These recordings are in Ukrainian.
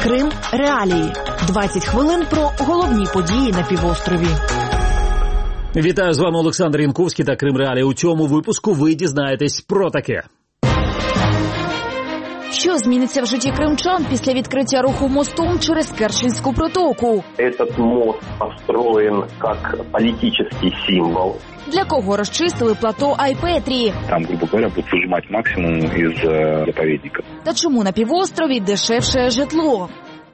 Крим Реалії. 20 хвилин про головні події на півострові. Вітаю, з вами Олександр Янковський та Крим Реалії. У цьому випуску ви дізнаєтесь про таке. Що зміниться в житті кримчан після відкриття руху мостом через Керченську протоку? Этот мост построен как политический символ. Для кого розчистили плато Айпетрі? Там, грубо говоря, будут выжимать максимум из заповедника. Та чому на півострові дешевше житло?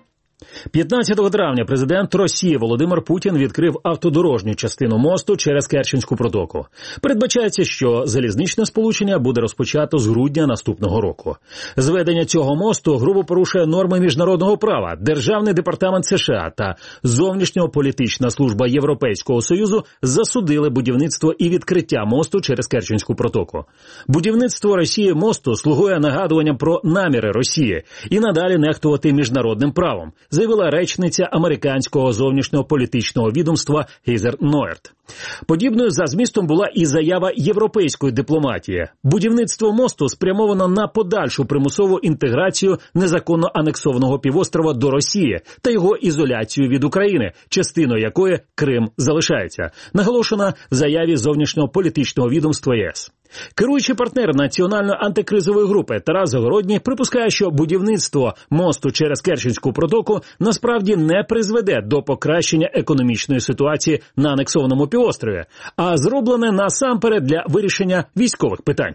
15 травня президент Росії Володимир Путін відкрив автодорожню частину мосту через Керченську протоку. Передбачається, що залізничне сполучення буде розпочато з грудня наступного року. Зведення цього мосту грубо порушує норми міжнародного права. Державний департамент США та зовнішньополітична служба Європейського Союзу засудили будівництво і відкриття мосту через Керченську протоку. Будівництво Росії мосту слугує нагадуванням про наміри Росії і надалі нехтувати міжнародним правом, заявила речниця американського зовнішньополітичного відомства Гізер Нойерт. Подібною за змістом була і заява європейської дипломатії. Будівництво мосту спрямовано на подальшу примусову інтеграцію незаконно анексованого півострова до Росії та його ізоляцію від України, частиною якої Крим залишається, наголошена в заяві зовнішньополітичного відомства ЄС. Керуючий партнер Національної антикризової групи Тарас Загородній припускає, що будівництво мосту через Керченську протоку насправді не призведе до покращення економічної ситуації на анексованому півострові, а зроблене насамперед для вирішення військових питань.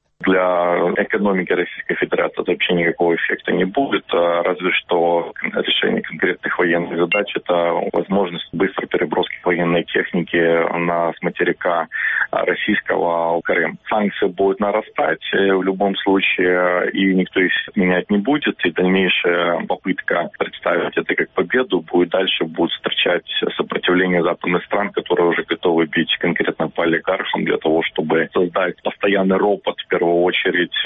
Для экономики Российской Федерации это вообще никакого эффекта не будет, разве что решение конкретных военных задач – это возможность быстрой переброски военной техники с материка российского в Крым. Санкции будут нарастать в любом случае, и никто их менять не будет, и дальнейшая попытка представить это как победу будет встречать сопротивление западных стран, которые уже готовы бить конкретно по олигархам для того, чтобы создать постоянный ропот в первую очередь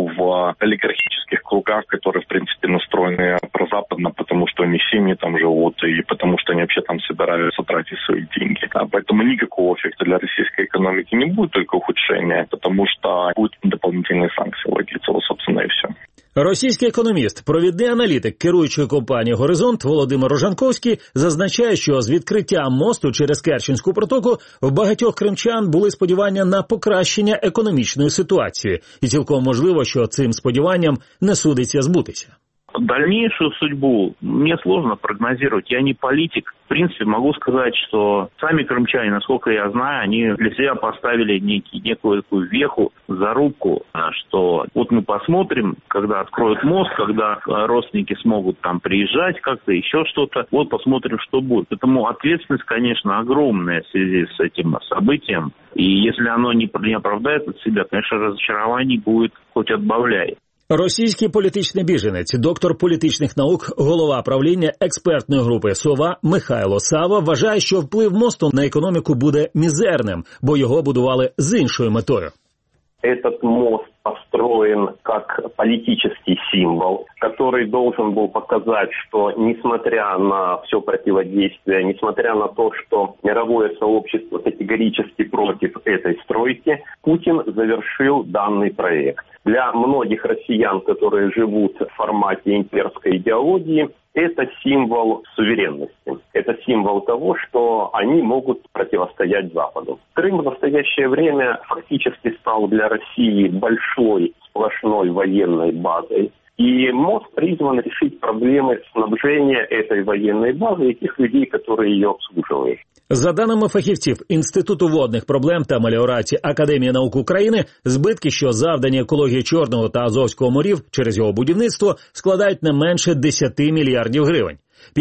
в олигархических кругах, которые, в принципе, настроены прозападно, потому что они семьи там живут, и потому что они вообще там собираются тратить свои деньги. Поэтому никакого эффекта для российской экономики не будет, только ухудшение, потому что будут дополнительные санкции вводиться, вот, собственно, и все. Російський економіст, провідний аналітик керуючої компанії «Горизонт» Володимир Рожанковський зазначає, що з відкриттям мосту через Керченську протоку в багатьох кримчан були сподівання на покращення економічної ситуації. І цілком можливо, що цим сподіванням не судиться збутися. Дальнейшую судьбу мне сложно прогнозировать. Я не политик. В принципе, могу сказать, что сами крымчане, насколько я знаю, они для себя поставили некую такую веху, зарубку, что вот мы посмотрим, когда откроют мост, когда родственники смогут там приезжать как-то, еще что-то, вот посмотрим, что будет. Поэтому ответственность, конечно, огромная в связи с этим событием. И если оно не оправдает от себя, конечно, разочарований будет хоть отбавляй. Російський політичний біженець, доктор політичних наук, голова правління експертної групи «Сова» Михайло Сава вважає, що вплив мосту на економіку буде мізерним, бо його будували з іншою метою. Этот мост построен как политический символ, который должен был показать, что несмотря на все противодействие, несмотря на то, что мировое сообщество категорически против этой стройки, Путин завершил данный проект. Для многих россиян, которые живут в формате имперской идеологии, это символ суверенности. Это символ того, что они могут противостоять Западу. Крым в настоящее время фактически стал для России большой сплошной военной базой. И мост призван решить проблемы снабжения этой военной базы и тех людей, которые ее обслуживают. За даними фахівців Інституту водних проблем та меліорації Академії наук України, збитки, що завдані екології Чорного та Азовського морів через його будівництво, складають не менше 10 мільярдів гривень.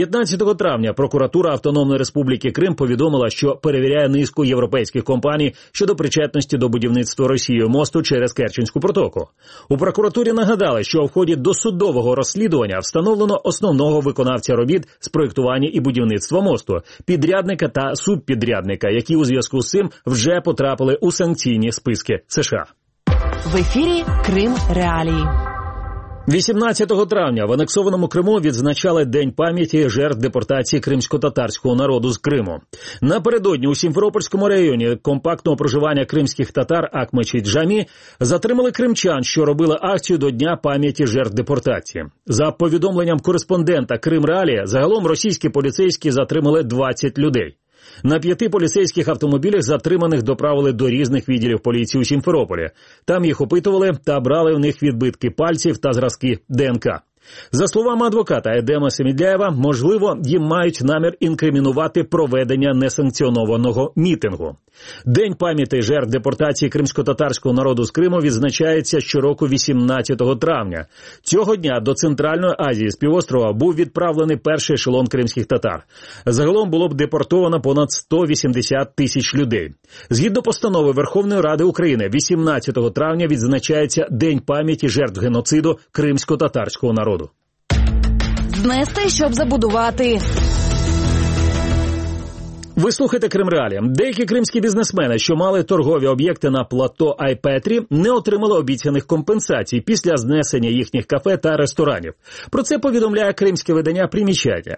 15 травня прокуратура Автономної Республіки Крим повідомила, що перевіряє низку європейських компаній щодо причетності до будівництва Росією мосту через Керченську протоку. У прокуратурі нагадали, що в ході досудового розслідування встановлено основного виконавця робіт з проєктування і будівництва мосту, підрядника та субпідрядника, які у зв'язку з цим вже потрапили у санкційні списки США. В ефірі Крим Реалії. 18 травня в анексованому Криму відзначали День пам'яті жертв депортації кримсько-татарського народу з Криму. Напередодні у Сімферопольському районі компактного проживання кримських татар Акмечі-Джамі затримали кримчан, що робили акцію до Дня пам'яті жертв депортації. За повідомленням кореспондента Крим-Реалії, загалом російські поліцейські затримали 20 людей. На 5 поліцейських автомобілях затриманих доправили до різних відділів поліції у Сімферополі. Там їх опитували та брали в них відбитки пальців та зразки ДНК. За словами адвоката Едема Семідляєва, можливо, їм мають намір інкримінувати проведення несанкціонованого мітингу. День пам'яті жертв депортації кримсько-татарського народу з Криму відзначається щороку 18 травня. Цього дня до Центральної Азії з півострова був відправлений перший ешелон кримських татар. Загалом було б депортовано понад 180 тисяч людей. Згідно постанови Верховної Ради України, 18 травня відзначається День пам'яті жертв геноциду кримсько-татарського народу. Знести, щоб забудувати. Ви слухаєте Крим-Реалії. Деякі кримські бізнесмени, що мали торгові об'єкти на плато Айпетрі, не отримали обіцяних компенсацій після знесення їхніх кафе та ресторанів. Про це повідомляє кримське видання «Примічаття».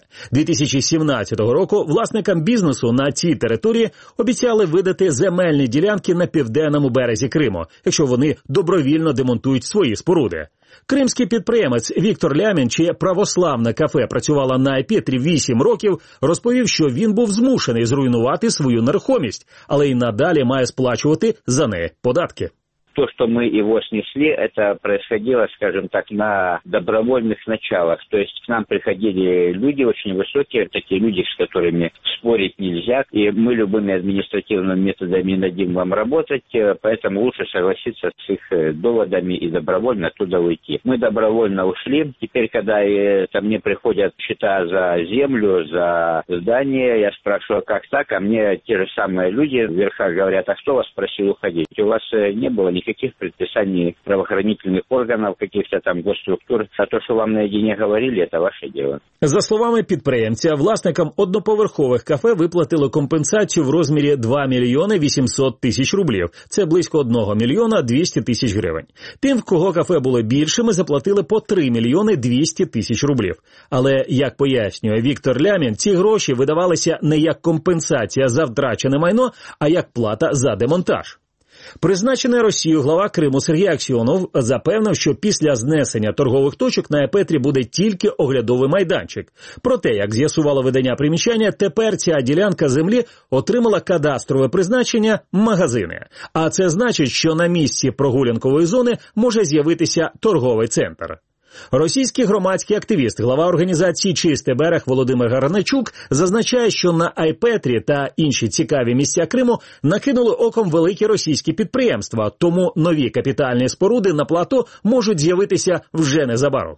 2017 року власникам бізнесу на цій території обіцяли видати земельні ділянки на південному березі Криму, якщо вони добровільно демонтують свої споруди. Кримський підприємець Віктор Лямін, чиє православне кафе працювало на Айпетрі 8 років, розповів, що він був змушений зруйнувати свою нерухомість, але й надалі має сплачувати за неї податки. То, что мы его снесли, это происходило, скажем так, на добровольных началах. То есть к нам приходили люди очень высокие, такие люди, с которыми спорить нельзя. И мы любыми административными методами не дадим вам работать, поэтому лучше согласиться с их доводами и добровольно оттуда уйти. Мы добровольно ушли. Теперь, когда мне приходят счета за землю, за здание, я спрашиваю, как так, а мне те же самые люди в верхах говорят, а кто вас просил уходить? У вас не было никаких предписаний правоохранительных органов, каких-то там госструктур. А то, що вам наедине говорили, це ваше діло. За словами підприємця, власникам одноповерхових кафе виплатили компенсацію в розмірі 2 мільйони 800 тисяч рублів. Це близько 1 мільйона 200 тисяч гривень. Тим, в кого кафе були більшими, заплатили по 3 мільйони 200 тисяч рублів. Але, як пояснює Віктор Лямін, ці гроші видавалися не як компенсація за втрачене майно, а як плата за демонтаж. Призначений Росією глава Криму Сергій Аксьонов запевнив, що після знесення торгових точок на Айпетрі буде тільки оглядовий майданчик. Проте, як з'ясувало видання «Примічання», тепер ця ділянка землі отримала кадастрове призначення «магазини». А це значить, що на місці прогулянкової зони може з'явитися торговий центр. Російський громадський активіст, глава організації «Чистий берег» Володимир Гарначук зазначає, що на Айпетрі та інші цікаві місця Криму накинули оком великі російські підприємства, тому нові капітальні споруди на плато можуть з'явитися вже незабаром.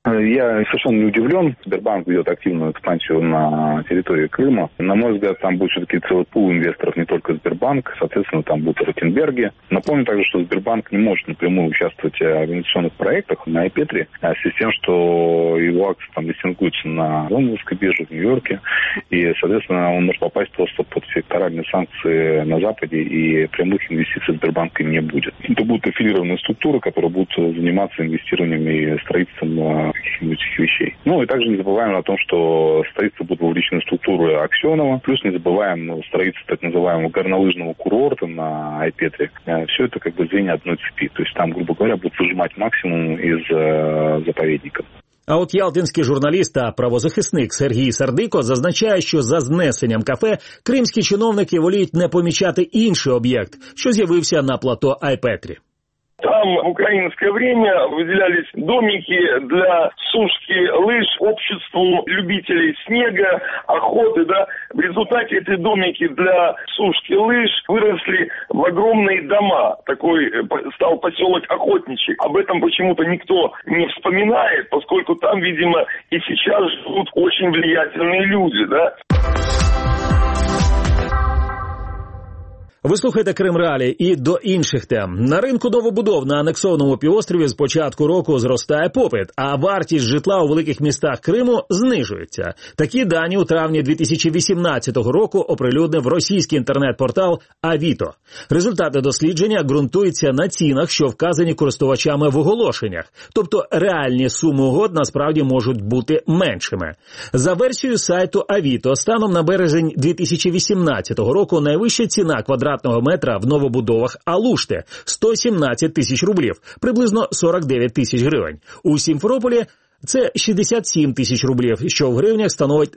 Я совершенно не удивлен. Сбербанк ведет активную экспансию на территории Крыма. На мой взгляд, там будет все-таки целый пул инвесторов, не только Сбербанк. Соответственно, там будут Ротенберги. Напомню также, что Сбербанк не может напрямую участвовать в инвестиционных проектах на Айпетре, в связи с тем, что его акции там листингуются на лондонской бирже в Нью-Йорке. И, соответственно, он может попасть просто под секторальные санкции на Западе, и прямых инвестиций Сбербанка не будет. Это будут аффилированные структуры, которые будут заниматься инвестированием и строительством каких-нибудь вещей. Ну и также не забываем о том, что строительство будут вовлечены структуры Аксенова, плюс не забываем строительство так называемого горнолыжного курорта на Айпетре. Все это как бы звенья одной цепи. То есть там, грубо говоря, будут выжимать максимум из заповедника. А от ялтинський журналіст та правозахисник Сергій Сардико зазначає, що за знесенням кафе кримські чиновники воліють не помічати інший об'єкт, що з'явився на плато Айпетрі. Там в украинское время выделялись домики для сушки лыж обществу любителей снега, охоты, да. В результате эти домики для сушки лыж выросли в огромные дома. Такой стал поселок Охотничий. Об этом почему-то никто не вспоминает, поскольку там, видимо, и сейчас живут очень влиятельные люди, да. Ви слухаєте Крим Реалії і до інших тем. На ринку новобудов на анексованому півострові з початку року зростає попит, а вартість житла у великих містах Криму знижується. Такі дані у травні 2018 року оприлюднив російський інтернет-портал Авіто. Результати дослідження ґрунтуються на цінах, що вказані користувачами в оголошеннях. Тобто реальні суми угод насправді можуть бути меншими. За версією сайту Авіто, станом на березень 2018 року найвища ціна квадратного метра в новобудовах Алушти – 117 тисяч рублів, приблизно 49 тисяч гривень. У Сімферополі це 67 тисяч рублів, що в гривнях становить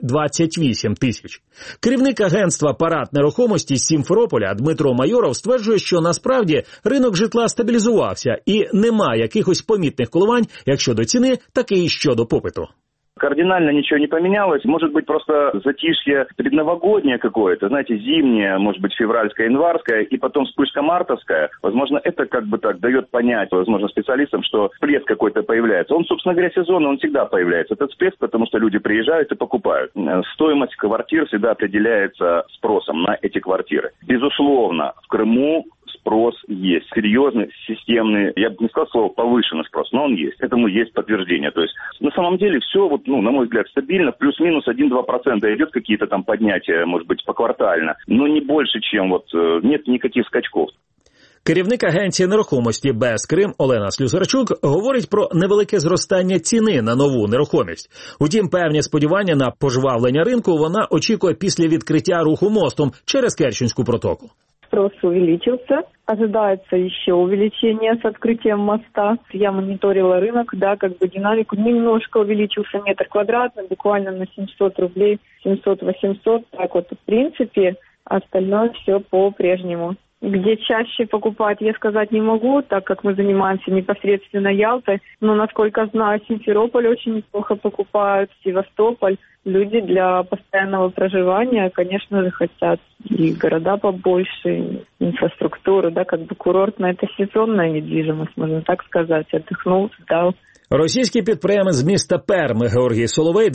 28 тисяч. Керівник агентства «Парад нерухомості» з Сімферополя Дмитро Майоров стверджує, що насправді ринок житла стабілізувався і немає якихось помітних коливань як щодо ціни, так і щодо попиту. Кардинально ничего не поменялось. Может быть, просто затишье предновогоднее какое-то, знаете, зимнее, может быть, февральское, январское, и потом вспышка мартовская. Возможно, это как бы так дает понять, возможно, специалистам, что всплеск какой-то появляется. Он, собственно говоря, сезонный, он всегда появляется. Этот всплеск, потому что люди приезжают и покупают. Стоимость квартир всегда определяется спросом на эти квартиры. Безусловно, в Крыму спрос есть. Серьезный, системный, я бы не сказал слово повышенный спрос, но он есть. Этому есть подтверждение. То есть, на самом деле, все, на мой взгляд, стабильно. Плюс-минус 1-2% идет какие-то там поднятия, может быть, поквартально. Но не больше, чем нет никаких скачков. Керівник агенції нерухомості «БЕС Крим» Олена Слюсарчук говорить про невелике зростання ціни на нову нерухомість. Утім, певні сподівання на пожвавлення ринку вона очікує після відкриття руху мостом через Керченську протоку. Спрос увеличился, ожидается еще увеличение с открытием моста. Я мониторила рынок, динамику. Немножко увеличился метр квадратный, буквально на 700 рублей, 700-800. В принципе, остальное все по-прежнему. Где чаще покупать, я сказать не могу, так как мы занимаемся непосредственно Ялтой. Но, насколько знаю, Симферополь очень неплохо покупают, Севастополь. Люди для постоянного проживания, конечно же, хотят и города побольше, инфраструктуру, курортная, это сезонная недвижимость, можно так сказать, отдохнул, сдал. Російський підприємець з міста Перми Георгій Соловей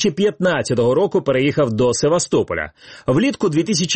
2015 року переїхав до Севастополя. Влітку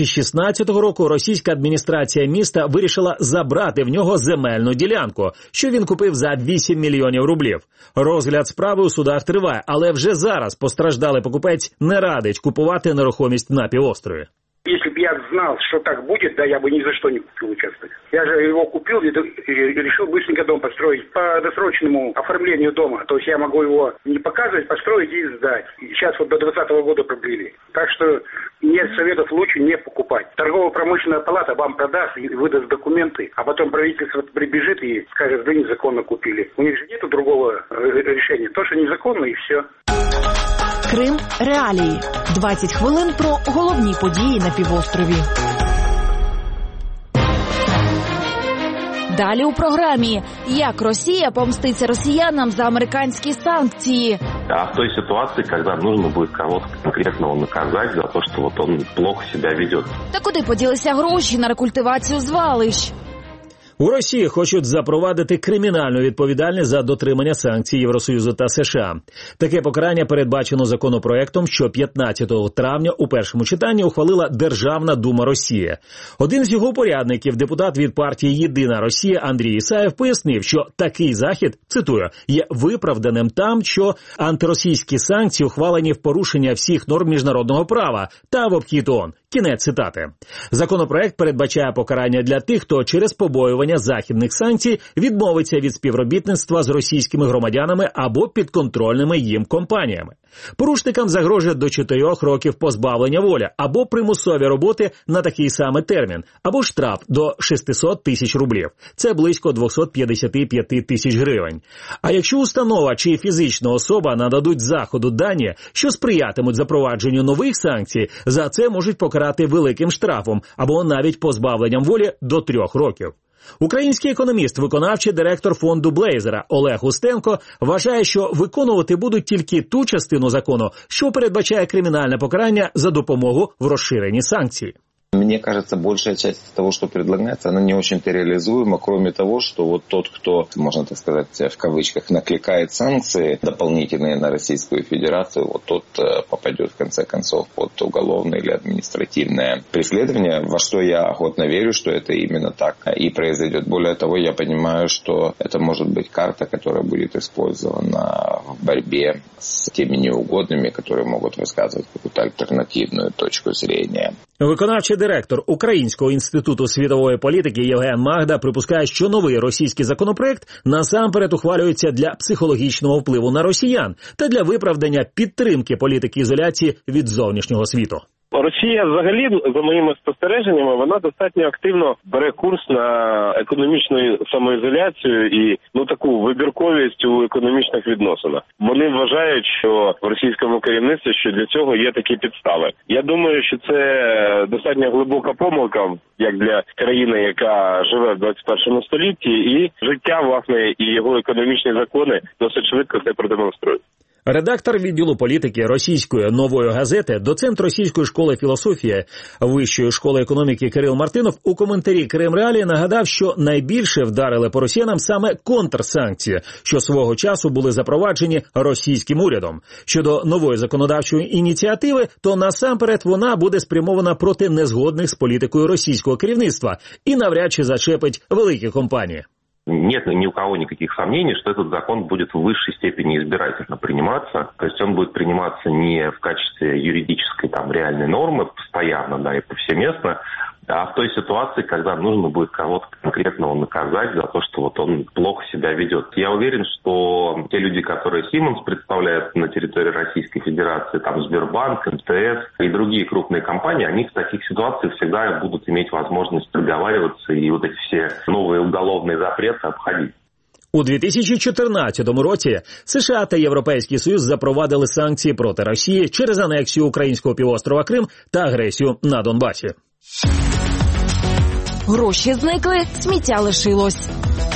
2016 року російська адміністрація міста вирішила забрати в нього земельну ділянку, що він купив за 8 мільйонів рублів. Розгляд справи у судах триває, але вже зараз постраждалий покупець не радить купувати нерухомість на півострові. Если бы я знал, что так будет, я бы ни за что не купил участок. Я же его купил и решил быстренько дом построить по досрочному оформлению дома. То есть я могу его не показывать, построить и сдать. И сейчас до 2020 года продлили. Так что нет советов, лучше не покупать. Торгово-промышленная палата вам продаст и выдаст документы, а потом правительство прибежит и скажет, вы незаконно купили. У них же нет другого решения. То, что незаконно, и все. Крим Реалії. 20 хвилин про головні події на півострові. Далі у програмі. Як Росія помститься росіянам за американські санкції? А в той ситуации, когда нужно будет кого-то конкретного наказать за то, что он плохо себя ведет. Та куди поділися гроші на рекультивацію звалищ? У Росії хочуть запровадити кримінальну відповідальність за дотримання санкцій Євросоюзу та США. Таке покарання передбачено законопроектом, що 15 травня у першому читанні ухвалила Державна дума Росії. Один з його порядників, депутат від партії «Єдина Росія» Андрій Ісаєв, пояснив, що такий захід, цитую, є виправданим там, що антиросійські санкції ухвалені в порушення всіх норм міжнародного права та в обхід ООН. Кінець цитати. Законопроект передбачає покарання для тих, хто через побоювання західних санкцій відмовиться від співробітництва з російськими громадянами або підконтрольними їм компаніями. Порушникам загрожує до 4 років позбавлення волі або примусові роботи на такий самий термін, або штраф до 600 тисяч рублів. Це близько 255 тисяч гривень. А якщо установа чи фізична особа нададуть заходу дані, що сприятимуть запровадженню нових санкцій, за це можуть покарати великим штрафом або навіть позбавленням волі до 3 років. Український економіст, виконавчий директор фонду Блейзера Олег Устенко вважає, що виконувати будуть тільки ту частину закону, що передбачає кримінальне покарання за допомогу в розширенні санкцій. Мне кажется, большая часть того, что предлагается, она не очень-то реализуема, кроме того, что вот тот, кто, можно так сказать, в кавычках, накликает санкции дополнительные на Российскую Федерацию, вот тот попадет, в конце концов, под уголовное или административное преследование, во что я охотно верю, что это именно так и произойдет. Более того, я понимаю, что это может быть карта, которая будет использована в борьбе с теми неугодными, которые могут высказывать какую-то альтернативную точку зрения. Виконавчий директор Українського інституту світової політики Євген Магда припускає, що новий російський законопроект насамперед ухвалюється для психологічного впливу на росіян та для виправдання підтримки політики ізоляції від зовнішнього світу. Росія взагалі, за моїми спостереженнями, вона достатньо активно бере курс на економічну самоізоляцію і таку вибірковість у економічних відносинах. Вони вважають, що в російському керівництві, що для цього є такі підстави. Я думаю, що це достатньо глибока помилка, як для країни, яка живе в 21 столітті, і життя, власне, і його економічні закони досить швидко це продемонструють. Редактор відділу політики російської «Нової газети», доцент Російської школи філософії Вищої школи економіки Кирил Мартинов у коментарі «Кримреалії» нагадав, що найбільше вдарили по росіянам саме контрсанкції, що свого часу були запроваджені російським урядом. Щодо нової законодавчої ініціативи, то насамперед вона буде спрямована проти незгодних з політикою російського керівництва і навряд чи зачепить великі компанії. Нет ни у кого никаких сомнений, что этот закон будет в высшей степени избирательно приниматься. То есть он будет приниматься не в качестве юридической реальной нормы постоянно, и повсеместно, а в той ситуации, когда нужно будет кого-то конкретного наказать за то, что он плохо себя ведет. Я уверен, что те люди, которые Siemens представляют на территории Российской Федерации, Сбербанк, МТС и другие крупные компании, они в таких ситуациях всегда будут иметь возможность договариваться и эти все новые уголовные запреты обходить. У 2014 році США та Європейський Союз запровадили санкції проти Росії через анексію українського півострова Крим та агресію на Донбасі. Гроші зникли, сміття лишилось.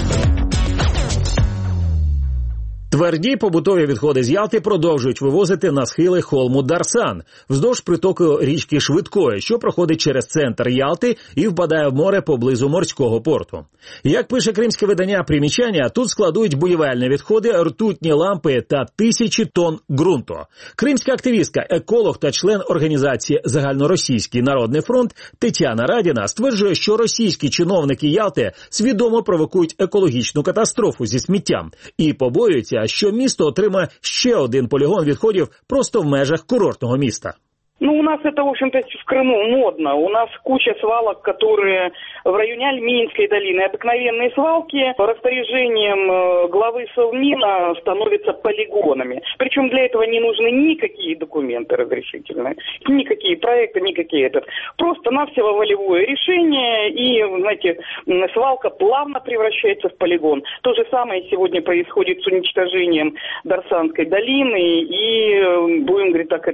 Тверді побутові відходи з Ялти продовжують вивозити на схили холму Дарсан, вздовж притоку річки Швидкої, що проходить через центр Ялти і впадає в море поблизу морського порту. Як пише кримське видання «Примічання», тут складують будівельні відходи, ртутні лампи та тисячі тонн ґрунту. Кримська активістка, еколог та член організації «Загальноросійський народний фронт» Тетяна Радіна стверджує, що російські чиновники Ялти свідомо провокують екологічну катастрофу зі сміттям і побоюються, що місто отримає ще один полігон відходів просто в межах курортного міста. У нас это, в общем-то, в Крыму модно. У нас куча свалок, которые в районе Альминской долины. Обыкновенные свалки по распоряжениям главы Совмина становятся полигонами. Причем для этого не нужны никакие документы разрешительные, никакие проекты, никакие просто-навсего волевое решение, и, знаете, свалка плавно превращается в полигон. То же самое сегодня происходит с уничтожением Дарсанской долины и, будем говорить так,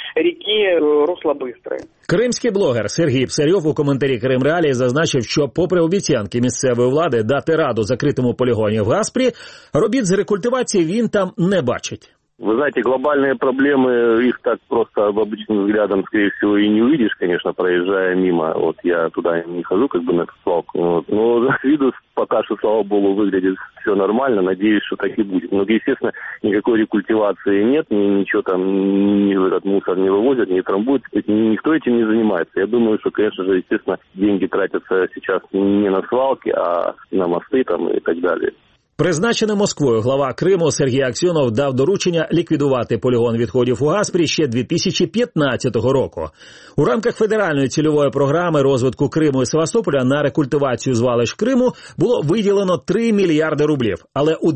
реки русло бистре. Кримський блогер Сергій Псарьов у коментарі «Кримреалії» зазначив, що попри обіцянки місцевої влади дати раду закритому полігоні в Гаспрі, робіт з рекультивації він там не бачить. Вы знаете, глобальные проблемы, их так просто обычным взглядом, скорее всего, и не увидишь, конечно, проезжая мимо. Я туда не хожу, на эту свалку. Но с виду пока что, слава богу, выглядит все нормально. Надеюсь, что так и будет. Но, естественно, никакой рекультивации нет, ничего там, этот мусор не вывозят, не трамбуют. Никто этим не занимается. Я думаю, что, конечно же, естественно, деньги тратятся сейчас не на свалки, а на мосты и так далее. Призначений Москвою глава Криму Сергій Аксьонов дав доручення ліквідувати полігон відходів у Гаспрі ще 2015 року. У рамках федеральної цільової програми розвитку Криму і Севастополя на рекультивацію звалищ Криму було виділено 3 мільярди рублів. Але у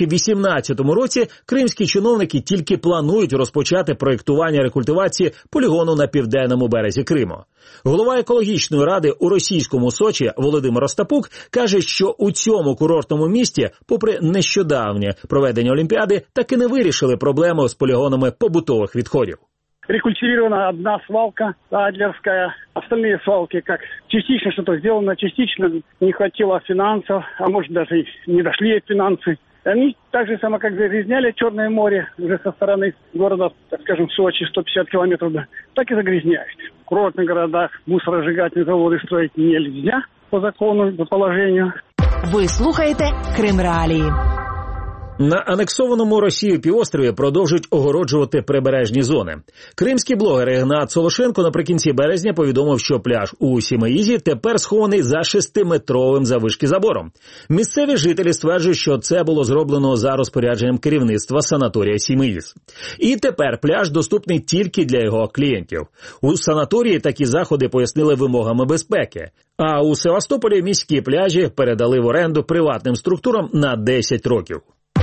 2018 році кримські чиновники тільки планують розпочати проєктування рекультивації полігону на південному березі Криму. Голова екологічної ради у російському Сочі Володимир Остапук каже, що у цьому курортному місті, попри нещодавнє проведення Олімпіади, таки не вирішили проблему з полігонами побутових відходів. Рекультивирована одна свалка Адлерская, остальные свалки как частично что-то сделано, частично не хватило финансов, а может даже и не дошли финансы. Они так же само, как загрязняли Черное море уже со стороны города, так скажем, Сочи, 150 километров, так и загрязняют. В курортных городах мусоросжигательные заводы строить нельзя по закону, по положению. Ви слухаєте Крим Реалії. На анексованому Росією півострові продовжують огороджувати прибережні зони. Кримський блогер Ігнат Солошенко наприкінці березня повідомив, що пляж у Сімеїзі тепер схований за 6-метровим заввишки забором. Місцеві жителі стверджують, що це було зроблено за розпорядженням керівництва санаторія Сімеїз. І тепер пляж доступний тільки для його клієнтів. У санаторії такі заходи пояснили вимогами безпеки. А у Севастополі міські пляжі передали в оренду приватним структурам на 10 років.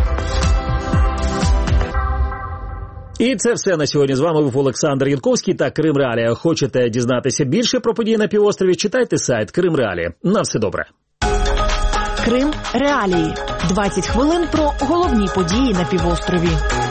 І це все на сьогодні. З вами був Олександр Янковський та Крим Реалія. Хочете дізнатися більше про події на півострові? Читайте сайт Крим Реалії. На все добре. Крим Реалії. 20 хвилин про головні події на півострові.